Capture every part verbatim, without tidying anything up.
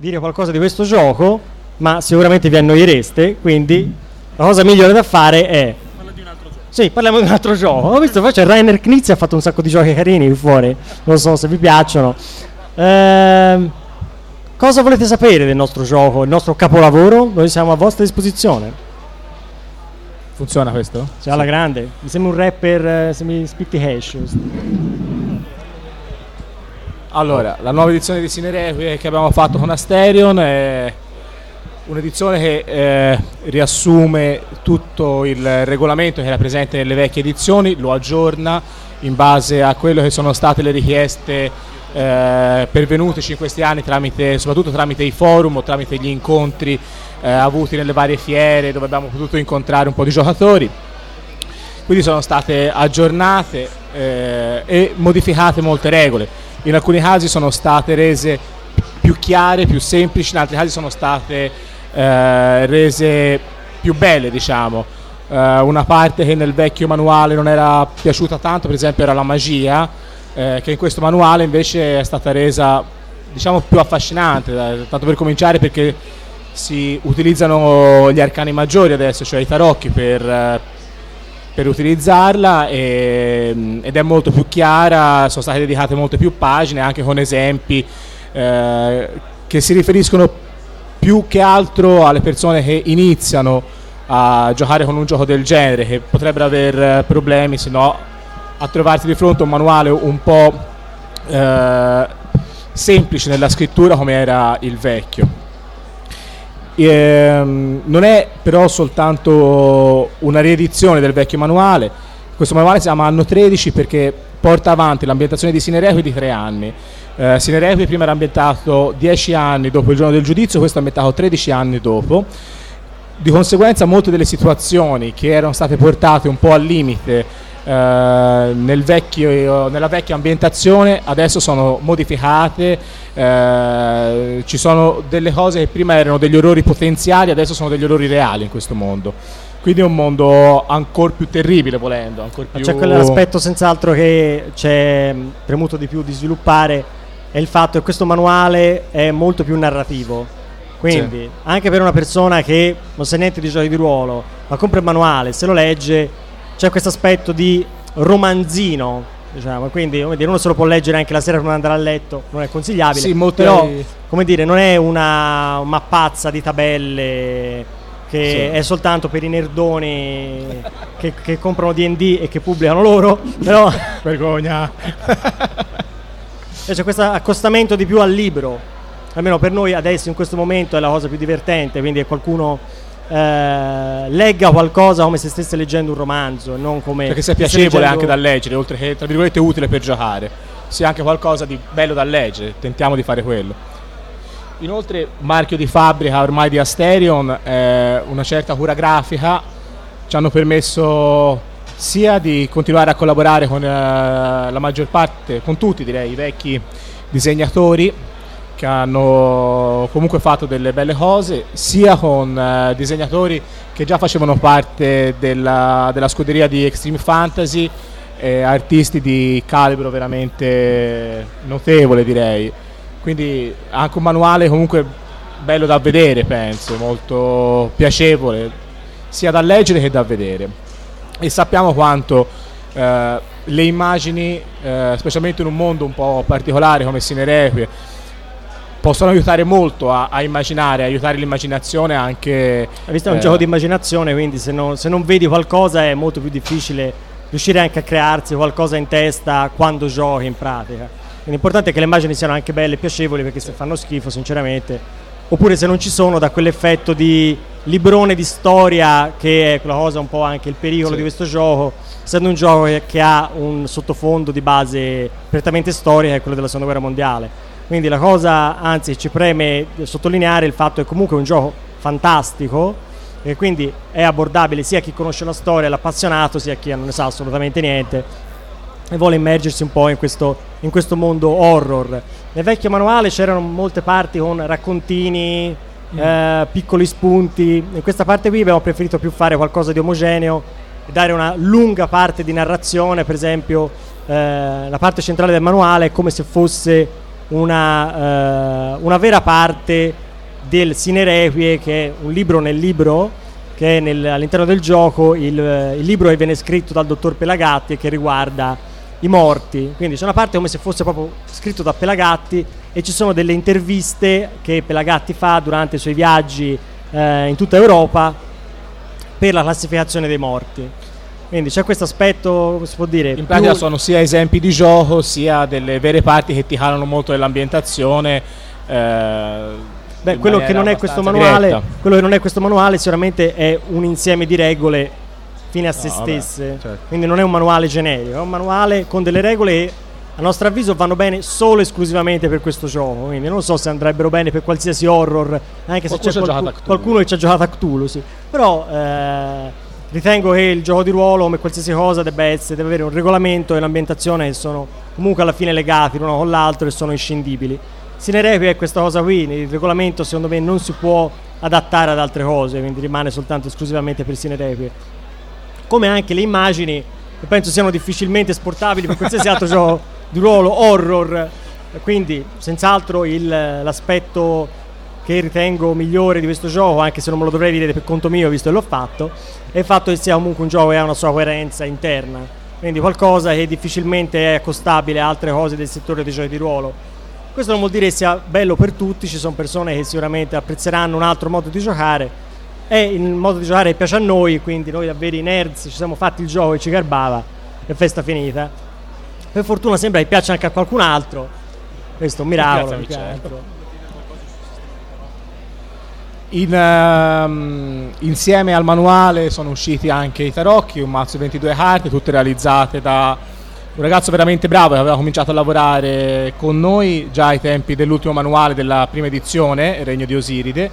dire qualcosa di questo gioco, ma sicuramente vi annoiereste, quindi la cosa migliore da fare è... Parla di un altro gioco. Sì, parliamo di un altro gioco. Ho visto, poi c'è Rainer Knizia, ha fatto un sacco di giochi carini qui fuori, non so se vi piacciono. Ehm, cosa volete sapere del nostro gioco, il nostro capolavoro? Noi siamo a vostra disposizione. Funziona questo? Cioè, alla grande. Mi sembra un rapper, eh, se mi spitti hash. Allora, la nuova edizione di Cinerequie che abbiamo fatto con Asterion è un'edizione che eh, riassume tutto il regolamento che era presente nelle vecchie edizioni, lo aggiorna in base a quello che sono state le richieste eh, pervenuteci in questi anni, tramite, soprattutto tramite i forum o tramite gli incontri eh, avuti nelle varie fiere dove abbiamo potuto incontrare un po' di giocatori. Quindi sono state aggiornate eh, e modificate molte regole. In alcuni casi sono state rese più chiare, più semplici, in altri casi sono state eh, rese più belle, diciamo. Eh, una parte che nel vecchio manuale non era piaciuta tanto, per esempio, era la magia, eh, che in questo manuale invece è stata resa, diciamo, più affascinante, eh, tanto per cominciare perché si utilizzano gli arcani maggiori adesso, cioè i tarocchi, per... Eh, per utilizzarla e, ed è molto più chiara, sono state dedicate molte più pagine anche con esempi eh, che si riferiscono più che altro alle persone che iniziano a giocare con un gioco del genere, che potrebbero avere problemi se no a trovarsi di fronte a un manuale un po' eh, semplice nella scrittura come era il vecchio. Ehm, non è però soltanto una riedizione del vecchio manuale. Questo manuale si chiama Anno tredici perché porta avanti l'ambientazione di Cinerequie di tre anni. eh, Cinerequie prima era ambientato dieci anni dopo il giorno del giudizio, questo è ambientato tredici anni dopo. Di conseguenza molte delle situazioni che erano state portate un po' al limite eh, nel vecchio, nella vecchia ambientazione adesso sono modificate. Eh, ci sono delle cose che prima erano degli orrori potenziali, adesso sono degli orrori reali in questo mondo. Quindi è un mondo ancora più terribile, volendo, ancora più... C'è quell'aspetto senz'altro che c'è premuto di più di sviluppare, è il fatto che questo manuale è molto più narrativo. Quindi sì, anche per una persona che non sa niente di giochi di ruolo, ma compra il manuale, se lo legge, c'è questo aspetto di romanzino, diciamo, quindi come dire, uno se lo può leggere anche la sera prima di andare a letto, non è consigliabile, sì, molte... però come dire, non è una mappazza di tabelle che sì, è soltanto per i nerdoni che, che comprano D and D e che pubblicano loro, però vergogna. C'è questo accostamento di più al libro, almeno per noi adesso in questo momento è la cosa più divertente, quindi è qualcuno eh, legga qualcosa come se stesse leggendo un romanzo, non come perché sia piacevole leggendo... anche da leggere, oltre che tra virgolette utile per giocare, sia anche qualcosa di bello da leggere, tentiamo di fare quello. Inoltre marchio di fabbrica ormai di Asterion, eh, una certa cura grafica ci hanno permesso sia di continuare a collaborare con eh, la maggior parte, con tutti direi, i vecchi disegnatori che hanno comunque fatto delle belle cose, sia con eh, disegnatori che già facevano parte della, della scuderia di Extreme Fantasy, eh, artisti di calibro veramente notevole direi. Quindi anche un manuale comunque bello da vedere, penso, molto piacevole sia da leggere che da vedere. E sappiamo quanto eh, le immagini, eh, specialmente in un mondo un po' particolare come Cinerequie, possono aiutare molto a, a immaginare, aiutare l'immaginazione anche... Visto è un eh, gioco di immaginazione, quindi se non, se non vedi qualcosa è molto più difficile riuscire anche a crearsi qualcosa in testa quando giochi in pratica. Quindi l'importante è che le immagini siano anche belle e piacevoli, perché se fanno schifo sinceramente, oppure se non ci sono, da quell'effetto di librone di storia che è quella cosa un po' anche il pericolo sì, di questo gioco, essendo un gioco che, che ha un sottofondo di base prettamente storica, è quello della seconda guerra mondiale. Quindi la cosa, anzi ci preme sottolineare il fatto che comunque è un gioco fantastico e quindi è abbordabile sia a chi conosce la storia, l'appassionato, sia a chi non ne sa assolutamente niente e vuole immergersi un po' in questo, in questo mondo horror. Nel vecchio manuale c'erano molte parti con raccontini, mm. eh, piccoli spunti. In questa parte qui abbiamo preferito più fare qualcosa di omogeneo e dare una lunga parte di narrazione. Per esempio eh, la parte centrale del manuale è come se fosse una, uh, una vera parte del Sine Requie, che è un libro nel libro, che è nel, all'interno del gioco, il, il libro che viene scritto dal dottor Pelagatti e che riguarda i morti, quindi c'è una parte come se fosse proprio scritto da Pelagatti e ci sono delle interviste che Pelagatti fa durante i suoi viaggi eh, in tutta Europa per la classificazione dei morti. Quindi c'è questo aspetto, come si può dire, in pratica sono sia esempi di gioco sia delle vere parti che ti calano molto dell'ambientazione. eh, Beh, quello che non è questo manuale, diretta. quello che non è questo manuale sicuramente è un insieme di regole fine a se no, stesse, vabbè, certo. Quindi non è un manuale generico, è un manuale con delle regole che a nostro avviso vanno bene solo e esclusivamente per questo gioco, quindi non so se andrebbero bene per qualsiasi horror, anche se c'è qualcuno, qualcuno che ci ha giocato a Cthulhu, sì. Però eh, ritengo che il gioco di ruolo, come qualsiasi cosa, debba essere, deve avere un regolamento e un'ambientazione che sono comunque alla fine legati l'uno con l'altro e sono inscindibili. Sine Requie è questa cosa qui, il regolamento secondo me non si può adattare ad altre cose, quindi rimane soltanto esclusivamente per Sine Requie. Come anche le immagini, che penso siano difficilmente esportabili per qualsiasi altro gioco di ruolo horror, quindi senz'altro il, l'aspetto che ritengo migliore di questo gioco, anche se non me lo dovrei dire per conto mio visto che l'ho fatto, è il fatto che sia comunque un gioco che ha una sua coerenza interna, quindi qualcosa che difficilmente è accostabile a altre cose del settore dei giochi di ruolo. Questo non vuol dire che sia bello per tutti, ci sono persone che sicuramente apprezzeranno un altro modo di giocare, è il modo di giocare che piace a noi, quindi noi da veri nerds ci siamo fatti il gioco e ci garbava e festa finita. Per fortuna sembra che piaccia anche a qualcun altro, questo è un miracolo. In, um, insieme al manuale sono usciti anche i tarocchi, un mazzo di ventidue carte, tutte realizzate da un ragazzo veramente bravo che aveva cominciato a lavorare con noi già ai tempi dell'ultimo manuale della prima edizione, Il Regno di Osiride.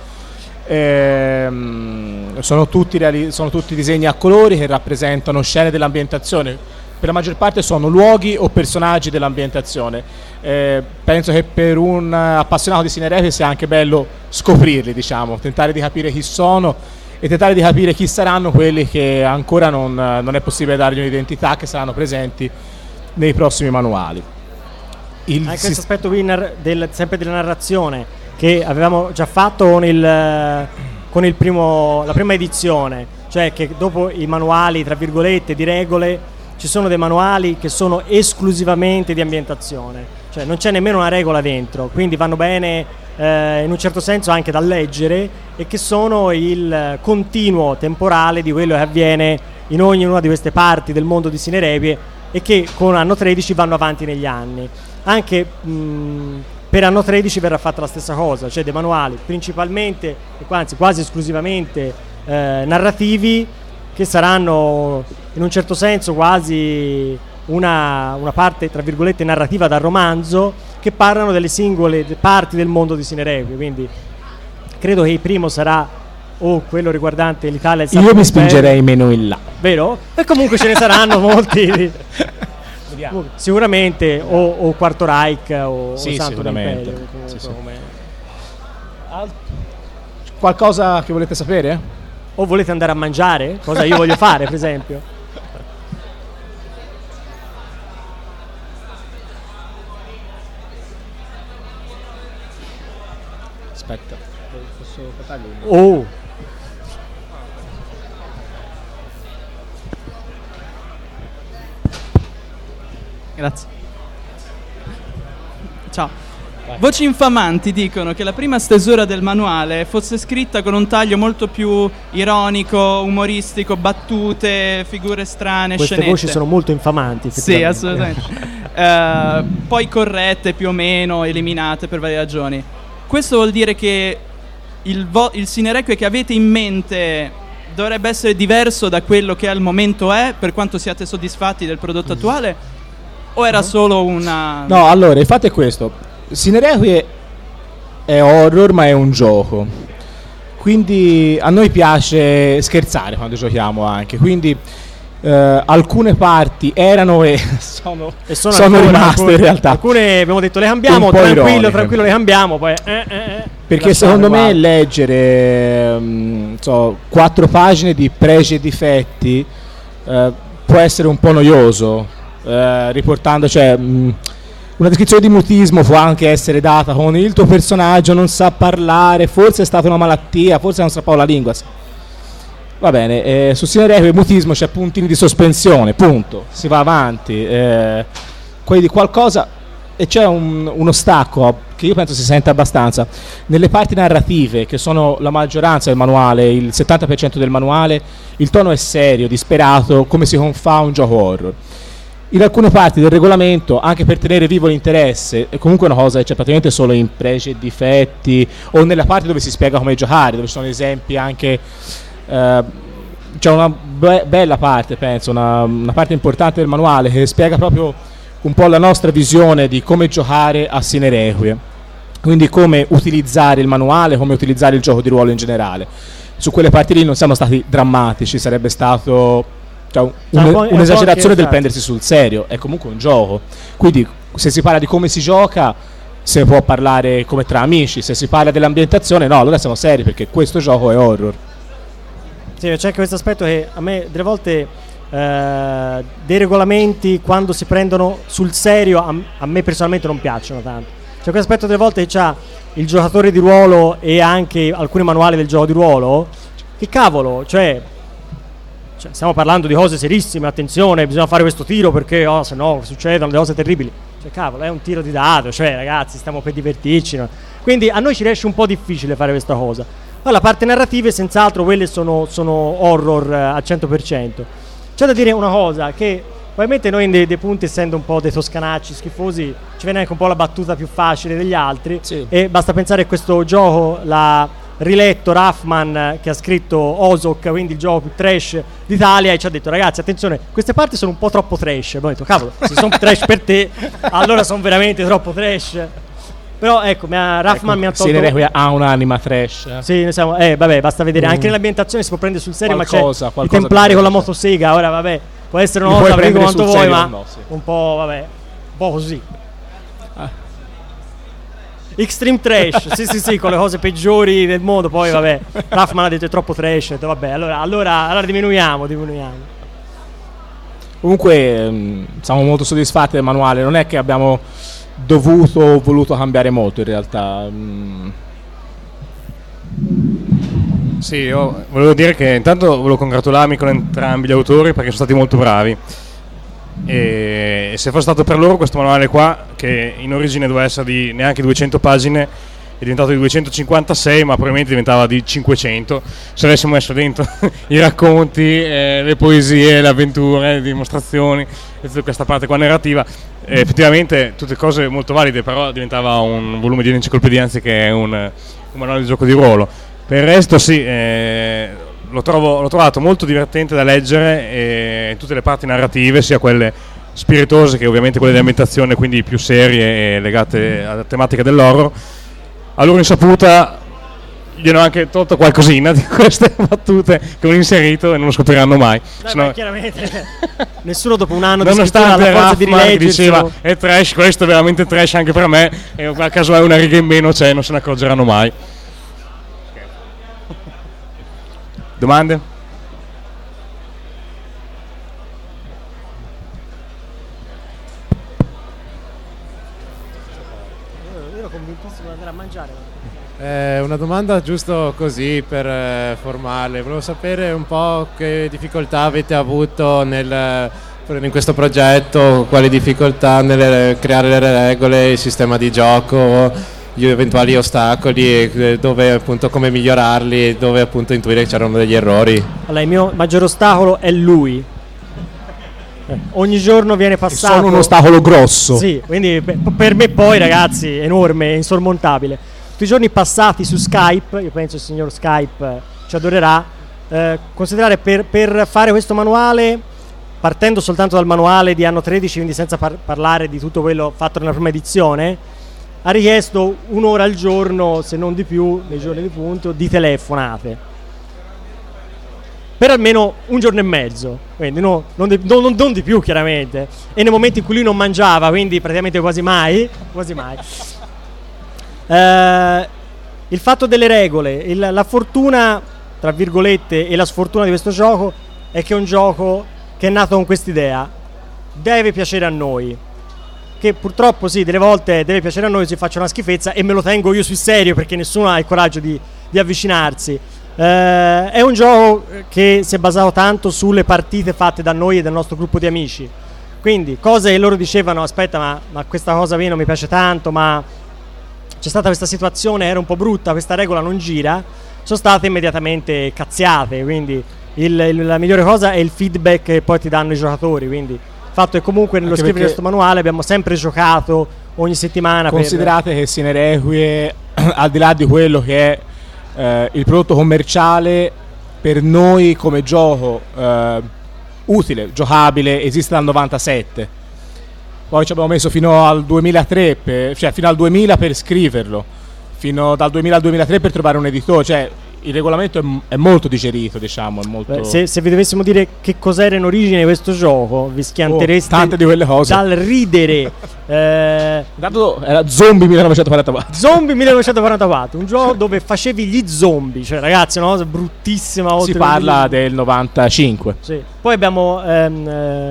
Ehm, sono, tutti reali- sono tutti disegni a colori che rappresentano scene dell'ambientazione, per la maggior parte sono luoghi o personaggi dell'ambientazione. Eh, penso che per un appassionato di Sine Requie sia anche bello scoprirli, diciamo, tentare di capire chi sono e tentare di capire chi saranno quelli che ancora non, non è possibile dargli un'identità, che saranno presenti nei prossimi manuali. Il Anche questo aspetto qui nar- del, sempre della narrazione che avevamo già fatto con, il, con il primo, la prima edizione, cioè che dopo i manuali tra virgolette di regole ci sono dei manuali che sono esclusivamente di ambientazione, cioè non c'è nemmeno una regola dentro, quindi vanno bene eh, in un certo senso anche da leggere e che sono il continuo temporale di quello che avviene in ognuna di queste parti del mondo di Sine Requie e che con anno tredici vanno avanti negli anni. Anche mh, per anno tredici verrà fatta la stessa cosa, cioè dei manuali principalmente, anzi quasi esclusivamente eh, narrativi, che saranno in un certo senso quasi una, una parte tra virgolette narrativa dal romanzo, che parlano delle singole parti del mondo di Sine Requie. Quindi credo che il primo sarà o oh, quello riguardante l'Italia. Il Io mi spingerei meno in là, vero? E comunque ce ne saranno molti. Sicuramente o, o Quarto Reich o, sì, o Santo sicuramente. Imperio, sì, sì. Come... Qualcosa che volete sapere? O volete andare a mangiare? Cosa io voglio fare, per esempio? Aspetta, posso portargli? Oh! Grazie. Ciao. Voci infamanti dicono che la prima stesura del manuale fosse scritta con un taglio molto più ironico, umoristico, battute, figure strane, Queste scenette. voci sono molto infamanti. Sì, assolutamente. uh, poi corrette più o meno, eliminate per varie ragioni. Questo vuol dire che il, vo- il Sine Requie che avete in mente dovrebbe essere diverso da quello che al momento è, per quanto siate soddisfatti del prodotto attuale, o era solo una... No, allora, il fatto è questo. Sine Requie è horror, ma è un gioco, quindi a noi piace scherzare quando giochiamo anche, quindi eh, alcune parti erano e sono, e sono, sono ancora, rimaste alcune, in realtà. Alcune abbiamo detto le cambiamo, tranquillo, ironiche. tranquillo le cambiamo, poi eh, eh, eh, perché secondo me leggere um, so, quattro pagine di pregi e difetti uh, può essere un po' noioso, uh, riportando, cioè... Um, una descrizione di mutismo può anche essere data con il tuo personaggio non sa parlare, forse è stata una malattia, forse non strappava la lingua. Va bene, eh, su Sine Requiem il mutismo c'è puntini di sospensione, punto, si va avanti, eh, quelli di qualcosa, e c'è un, uno stacco che io penso si sente abbastanza nelle parti narrative, che sono la maggioranza del manuale, il settanta per cento del manuale. Il tono è serio, disperato, come si confà un gioco horror. In alcune parti del regolamento, anche per tenere vivo l'interesse, è comunque una cosa che c'è praticamente solo in pregi e difetti, o nella parte dove si spiega come giocare, dove ci sono esempi anche. Uh, c'è una be- bella parte, penso, una, una parte importante del manuale che spiega proprio un po' la nostra visione di come giocare a Sine Requiem, quindi come utilizzare il manuale, come utilizzare il gioco di ruolo in generale. Su quelle parti lì non siamo stati drammatici, sarebbe stato, cioè, un, un, un'esagerazione del prendersi sul serio, è comunque un gioco, quindi se si parla di come si gioca se può parlare come tra amici, se si parla dell'ambientazione no, allora siamo seri, perché questo gioco è horror. Sì, c'è anche questo aspetto che a me delle volte eh, dei regolamenti quando si prendono sul serio a, a me personalmente non piacciono tanto. C'è questo aspetto delle volte che c'ha il giocatore di ruolo e anche alcuni manuali del gioco di ruolo, che cavolo, cioè, cioè stiamo parlando di cose serissime, attenzione, bisogna fare questo tiro perché oh, se no succedono delle cose terribili. Cioè cavolo, è un tiro di dado, cioè ragazzi stiamo per divertirci, no? Quindi a noi ci riesce un po' difficile fare questa cosa. Poi la parte narrativa, senz'altro, quelle sono, sono horror eh, al cento per cento. C'è da dire una cosa, che ovviamente noi dei, dei punti, essendo un po' dei toscanacci schifosi, ci viene anche un po' la battuta più facile degli altri, sì. E basta pensare che questo gioco l'ha riletto Raffman, che ha scritto Ozok, quindi il gioco più trash d'Italia, e ci ha detto ragazzi attenzione, queste parti sono un po' troppo trash. Abbiamo detto cavolo, se sono trash per te allora sono veramente troppo trash. Però ecco, mi ha, Raffman ecco, mi ha tolto. Sine Requiem ha un'anima trash. Sì, noi siamo, eh, vabbè, basta vedere. Mm. Anche nell'ambientazione si può prendere sul serio, qualcosa, ma c'è i templari con la motosega. Ora, vabbè, può essere una cosa, prendere quanto vuoi, serio, ma no, sì. Un po', vabbè, un po' così. Ah. Extreme trash, sì, sì, sì, con le cose peggiori del mondo. Poi, vabbè, Raffman ha detto è troppo trash. Ho detto, vabbè, allora, allora, allora diminuiamo, diminuiamo. Comunque, mh, siamo molto soddisfatti del manuale. Non è che abbiamo dovuto o voluto cambiare molto in realtà. Mm. Sì, io volevo dire che intanto volevo congratularmi con entrambi gli autori perché sono stati molto bravi, e se fosse stato per loro questo manuale qua, che in origine doveva essere di neanche duecento pagine, è diventato di duecentocinquantasei, ma probabilmente diventava di cinquecento se avessimo messo dentro i racconti, eh, le poesie, le avventure, le dimostrazioni e tutta questa parte qua narrativa. Eh, effettivamente tutte cose molto valide, però diventava un volume di enciclopedia anziché un, un manuale di gioco di ruolo. Per il resto sì, eh, lo trovo, l'ho trovato molto divertente da leggere, e tutte le parti narrative, sia quelle spiritose che ovviamente quelle di ambientazione, quindi più serie e legate alla tematica dell'horror. A loro insaputa gli hanno anche tolto qualcosina di queste battute che ho inserito e non lo scopriranno mai. Beh, Sennò... chiaramente nessuno dopo un anno di scrittura alla forza di rileggersi diceva è trash, questo è veramente trash anche per me, e a caso è una riga in meno, cioè non se ne accorgeranno mai. Domande? Io ero convintissimo di andare a mangiare. Eh, una domanda giusto così per eh, formale, volevo sapere un po' che difficoltà avete avuto nel, in questo progetto, quali difficoltà nel creare le regole, il sistema di gioco, gli eventuali ostacoli, e dove appunto come migliorarli, dove appunto intuire che c'erano degli errori. Allora, il mio maggior ostacolo è lui. Eh, ogni giorno viene passato. Sono un ostacolo grosso. Sì, quindi per me poi ragazzi enorme, insormontabile. Tutti i giorni passati su Skype, io penso il signor Skype ci adorerà, eh, considerare per, per fare questo manuale, partendo soltanto dal manuale di anno tredici, quindi senza par- parlare di tutto quello fatto nella prima edizione, ha richiesto un'ora al giorno, se non di più, nei giorni di punto, di telefonate. Per almeno un giorno e mezzo, quindi no, non, di, non, non di più chiaramente, e nei momenti in cui lui non mangiava, quindi praticamente quasi mai, quasi mai. Uh, il fatto delle regole, il, la fortuna tra virgolette e la sfortuna di questo gioco è che è un gioco che è nato con quest'idea: deve piacere a noi. che purtroppo sì, delle volte deve piacere a noi se faccio una schifezza e me lo tengo io sul serio perché nessuno ha il coraggio di, di avvicinarsi. Eh, è un gioco che si è basato tanto sulle partite fatte da noi e dal nostro gruppo di amici, quindi cose che loro dicevano aspetta ma, ma questa cosa qui non mi piace tanto, ma c'è stata questa situazione, era un po' brutta, questa regola non gira, sono state immediatamente cazziate, quindi il, il, la migliore cosa è il feedback che poi ti danno i giocatori, quindi il fatto è comunque nello Anche scrivere questo manuale abbiamo sempre giocato ogni settimana. Considerate per... che Sine Requie, al di là di quello che è eh, il prodotto commerciale, per noi come gioco eh, utile, giocabile, esiste dal novantasette. Poi ci abbiamo messo fino al duemilatré, per, cioè fino al duemila per scriverlo, fino dal duemila al duemilatré per trovare un editore, cioè il regolamento è, è molto digerito, diciamo, è molto... Beh, se, se vi dovessimo dire che cos'era in origine questo gioco, vi schiantereste oh, tante di quelle cose dal ridere. eh, Dato era Zombie millenovecentoquarantaquattro. Zombie millenovecentoquarantaquattro, un gioco dove facevi gli zombie, cioè ragazzi, una cosa bruttissima. Si parla del novantacinque. Sì. Poi abbiamo ehm,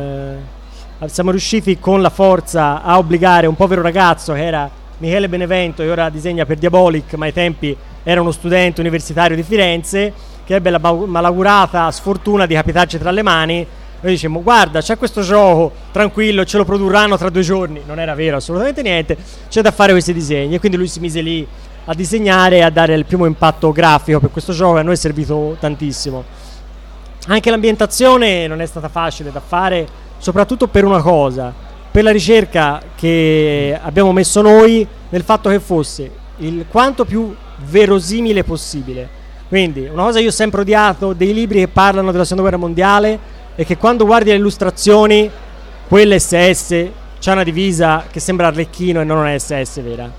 eh, siamo riusciti con la forza a obbligare un povero ragazzo che era Michele Benevento e ora disegna per Diabolic, ma ai tempi era uno studente universitario di Firenze che ebbe la malaugurata sfortuna di capitarci tra le mani. Noi dicemmo guarda c'è questo gioco, tranquillo, ce lo produrranno tra due giorni. Non era vero assolutamente niente, c'è da fare questi disegni, e quindi lui si mise lì a disegnare e a dare il primo impatto grafico per questo gioco, e a noi è servito tantissimo. Anche l'ambientazione non è stata facile da fare, soprattutto per una cosa, per la ricerca che abbiamo messo noi nel fatto che fosse il quanto più verosimile possibile. Quindi una cosa io ho sempre odiato dei libri che parlano della seconda guerra mondiale è che quando guardi le illustrazioni quell'esse esse c'ha una divisa che sembra Arlecchino e non una esse esse vera,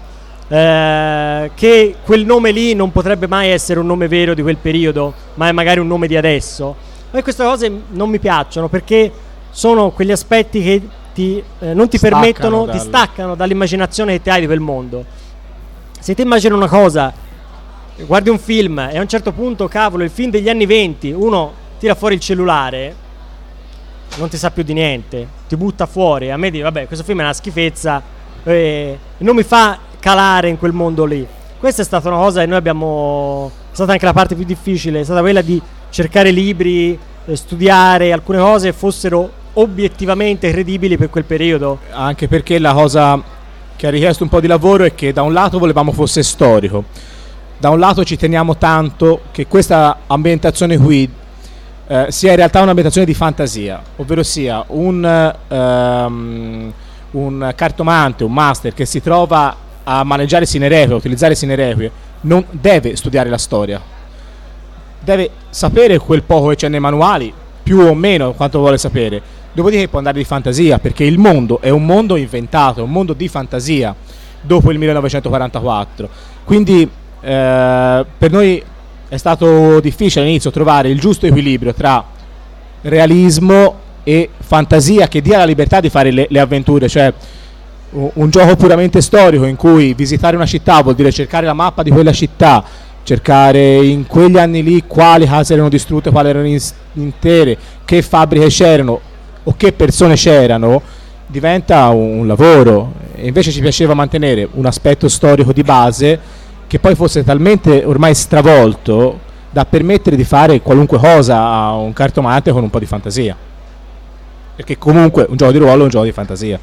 eh, che quel nome lì non potrebbe mai essere un nome vero di quel periodo, ma è magari un nome di adesso. A queste cose non mi piacciono perché sono quegli aspetti che ti, eh, non ti staccano permettono, dal... ti staccano dall'immaginazione che ti hai di quel mondo. Se ti immagini una cosa, guardi un film e a un certo punto, cavolo, il film degli anni venti, uno tira fuori il cellulare, non ti sa più di niente, ti butta fuori. A me dice, vabbè, questo film è una schifezza, e non mi fa calare in quel mondo lì. Questa è stata una cosa che noi abbiamo, è stata anche la parte più difficile, è stata quella di cercare libri, eh, studiare alcune cose fossero obiettivamente credibili per quel periodo. Anche perché la cosa che ha richiesto un po' di lavoro è che da un lato volevamo fosse storico, da un lato ci teniamo tanto che questa ambientazione qui eh, sia in realtà un'ambientazione di fantasia, ovvero sia un, um, un cartomante, un master che si trova a maneggiare Sine Requie, a utilizzare Sine Requie, non deve studiare la storia, deve sapere quel poco che c'è nei manuali, più o meno quanto vuole sapere. Dopodiché può andare di fantasia, perché il mondo è un mondo inventato, è un mondo di fantasia dopo il millenovecentoquarantaquattro. Quindi eh, per noi è stato difficile all'inizio trovare il giusto equilibrio tra realismo e fantasia che dia la libertà di fare le, le avventure, cioè un, un gioco puramente storico in cui visitare una città vuol dire cercare la mappa di quella città, cercare in quegli anni lì quali case erano distrutte, quali erano in, intere, che fabbriche c'erano o che persone c'erano, diventa un, un lavoro. E invece ci piaceva mantenere un aspetto storico di base che poi fosse talmente ormai stravolto da permettere di fare qualunque cosa a un cartomante con un po' di fantasia, perché comunque un gioco di ruolo è un gioco di fantasia.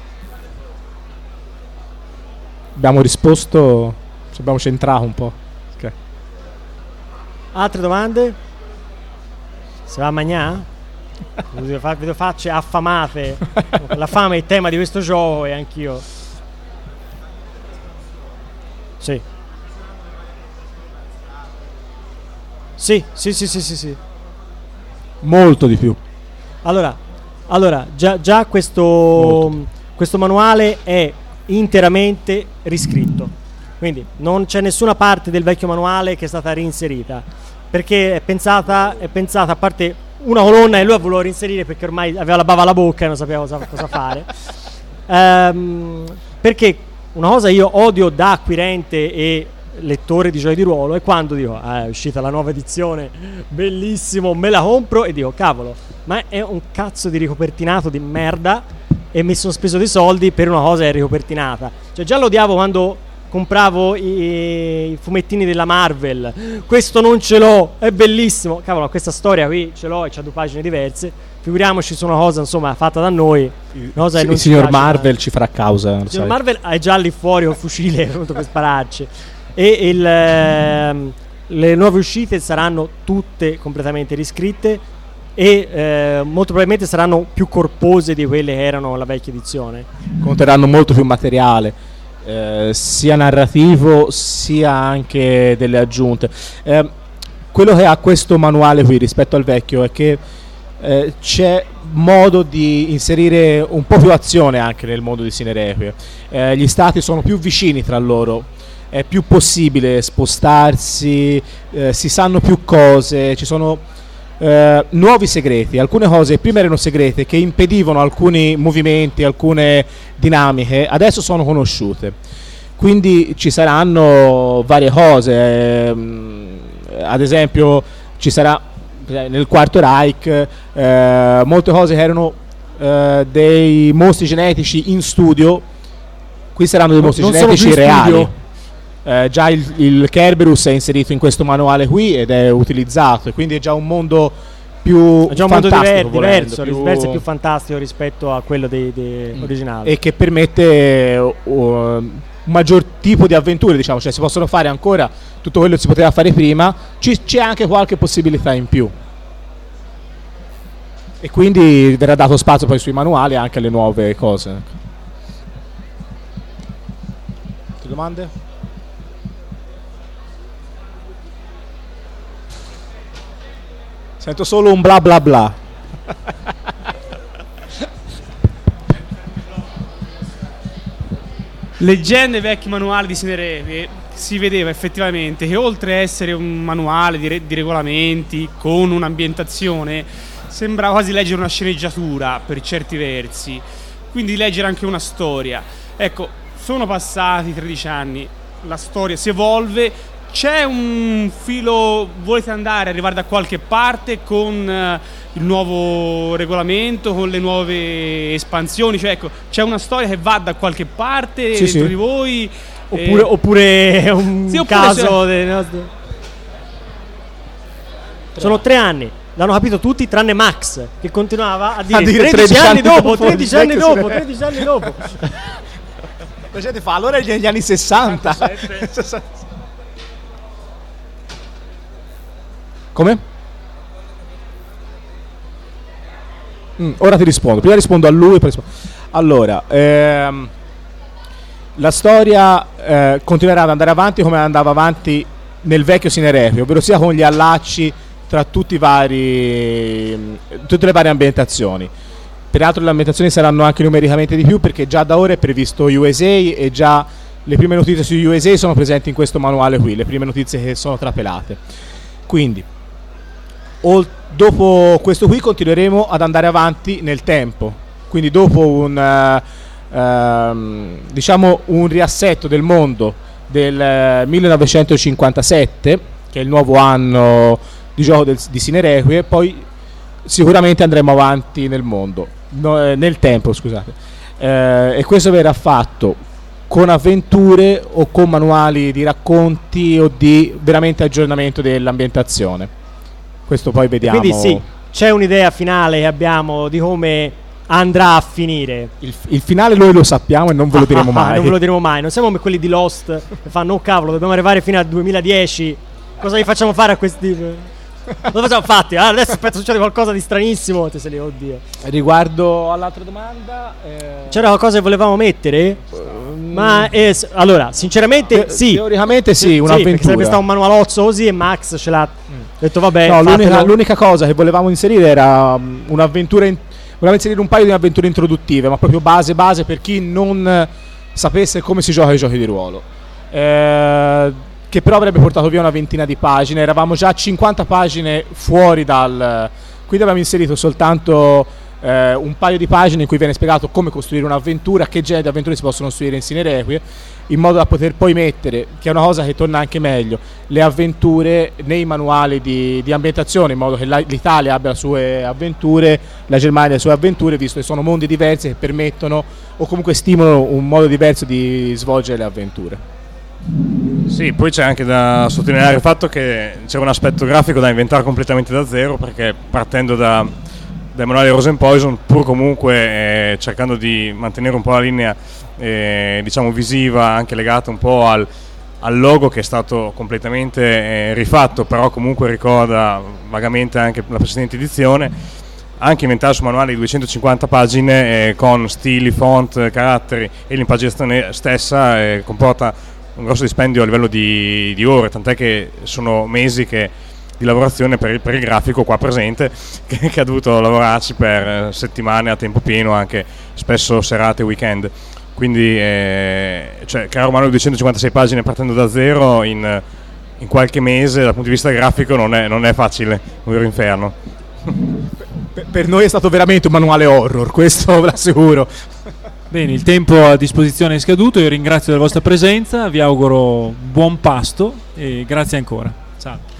Abbiamo risposto, ci abbiamo centrato un po'. Okay. Altre domande? Se va a mangiare? Vi vedo facce affamate. La fame è il tema di questo gioco e anch'io. Sì. Sì, sì, sì, sì, sì, sì. Molto di più. Allora, allora già, già questo, questo manuale è interamente riscritto. Quindi non c'è nessuna parte del vecchio manuale che è stata reinserita, perché è pensata, è pensata a parte una colonna e lui ha voluto reinserire perché ormai aveva la bava alla bocca e non sapeva cosa, cosa fare. Um, perché una cosa io odio da acquirente e lettore di giochi di ruolo è quando dico ah, è uscita la nuova edizione, bellissimo, me la compro, e dico cavolo, ma è un cazzo di ricopertinato di merda e mi sono speso dei soldi per una cosa Enrico Pertinata. Cioè già lo odiavo quando compravo i, i fumettini della Marvel. Questo non ce l'ho, è bellissimo. Cavolo, questa storia qui ce l'ho e c'ha due pagine diverse. Figuriamoci su una cosa insomma fatta da noi. Cosa il signor Marvel ci farà causa. Il signor Marvel è già lì fuori un fucile pronto per spararci. E il, ehm, le nuove uscite saranno tutte completamente riscritte e eh, molto probabilmente saranno più corpose di quelle che erano la vecchia edizione. Conterranno molto più materiale, eh, sia narrativo sia anche delle aggiunte. Eh, quello che ha questo manuale qui rispetto al vecchio è che eh, c'è modo di inserire un po' più azione anche nel mondo di Cinerequie. Eh, gli stati sono più vicini tra loro, è più possibile spostarsi, eh, si sanno più cose, ci sono Uh, nuovi segreti. Alcune cose prima erano segrete che impedivano alcuni movimenti, alcune dinamiche, adesso sono conosciute, quindi ci saranno varie cose, um, ad esempio ci sarà nel Quarto Reich uh, molte cose che erano uh, dei mostri genetici in studio, qui saranno dei mostri non genetici reali. Eh, già il, il Kerberus è inserito in questo manuale qui ed è utilizzato, e quindi è già un mondo più è già un mondo diver- diverso, più diverso, più fantastico rispetto a quello dei, dei mm. originali, e che permette uh, un maggior tipo di avventure, diciamo, cioè si possono fare ancora tutto quello che si poteva fare prima, ci, c'è anche qualche possibilità in più, e quindi verrà dato spazio poi sui manuali anche alle nuove cose. Domande? Sento solo un bla bla bla. Leggendo i vecchi manuali di Cinerequie si vedeva effettivamente che oltre a essere un manuale di, re- di regolamenti con un'ambientazione, sembrava quasi leggere una sceneggiatura per certi versi, quindi leggere anche una storia. Ecco, sono passati tredici anni, la storia si evolve. C'è un filo, volete andare, arrivare da qualche parte con uh, il nuovo regolamento, con le nuove espansioni? Cioè, ecco, c'è una storia che va da qualche parte sì, dentro sì. di voi? Oppure, eh... oppure è un sì, oppure caso c'è... delle nostre... Sono tre anni, l'hanno capito tutti tranne Max, che continuava a dire, a dire tredici anni dopo, dopo, tredici anni dopo, tredici anni dopo. La gente fa, allora è negli anni sessanta. Come? Mm, ora ti rispondo. Prima rispondo a lui. Poi rispondo. Allora, ehm, la storia eh, continuerà ad andare avanti come andava avanti nel vecchio Cinerequie, ovvero sia con gli allacci tra tutti i vari, tutte le varie ambientazioni. Peraltro le ambientazioni saranno anche numericamente di più, perché già da ora è previsto U S A e già le prime notizie su U S A sono presenti in questo manuale qui, le prime notizie che sono trapelate. Quindi O, dopo questo qui continueremo ad andare avanti nel tempo, quindi dopo un uh, uh, diciamo un riassetto del mondo del uh, millenovecentocinquantasette, che è il nuovo anno di gioco del, di Cinerequie, poi sicuramente andremo avanti nel mondo, no, eh, nel tempo, scusate, uh, e questo verrà fatto con avventure o con manuali di racconti o di veramente aggiornamento dell'ambientazione. Questo poi vediamo. Quindi sì, c'è un'idea finale che abbiamo di come andrà a finire. Il, il finale noi lo sappiamo e non ve lo diremo mai. Non ve lo diremo mai. Non siamo come quelli di Lost che fanno, oh cavolo, dobbiamo arrivare fino al duemiladieci. Cosa gli facciamo fare a questi? Cosa facciamo fatti? Ah, adesso aspetta, succede qualcosa di stranissimo. Te se li, oddio. Riguardo all'altra domanda, eh... c'era qualcosa che volevamo mettere? Um, Ma eh, allora, sinceramente, te- sì. Teoricamente sì, sì, un'avventura. Perché sarebbe stato un manualozzo così e Max ce l'ha. Mm. Detto vabbè, no, l'unica, l'unica cosa che volevamo inserire era um, un'avventura in, volevamo inserire un paio di avventure introduttive, ma proprio base base per chi non sapesse come si gioca ai giochi di ruolo, eh, che però avrebbe portato via una ventina di pagine. Eravamo già a cinquanta pagine fuori dal, quindi abbiamo inserito soltanto eh, un paio di pagine in cui viene spiegato come costruire un'avventura, che genere di avventure si possono costruire in Cinerequie, in modo da poter poi mettere, che è una cosa che torna anche meglio, le avventure nei manuali di, di ambientazione, in modo che la, l'Italia abbia le sue avventure, la Germania le sue avventure, visto che sono mondi diversi che permettono o comunque stimolano un modo diverso di svolgere le avventure. Sì, poi c'è anche da sottolineare il fatto che c'è un aspetto grafico da inventare completamente da zero, perché partendo da, dai manuali Rose Poison, pur comunque eh, cercando di mantenere un po' la linea eh, diciamo visiva, anche legata un po' al, al logo che è stato completamente eh, rifatto, però comunque ricorda vagamente anche la precedente edizione, anche inventato su manuali di duecentocinquanta pagine eh, con stili, font, caratteri, e l'impaginazione stessa eh, comporta un grosso dispendio a livello di, di ore, tant'è che sono mesi che, di lavorazione per il, per il grafico qua presente che, che ha dovuto lavorarci per eh, settimane a tempo pieno, anche spesso serate e weekend. Quindi eh, cioè, creare un manuale di duecentocinquantasei pagine partendo da zero in, in qualche mese dal punto di vista grafico non è, non è facile, un vero inferno. Per, per noi è stato veramente un manuale horror, questo ve l'assicuro. Bene, il tempo a disposizione è scaduto, io ringrazio della vostra presenza, vi auguro buon pasto e grazie ancora. Ciao.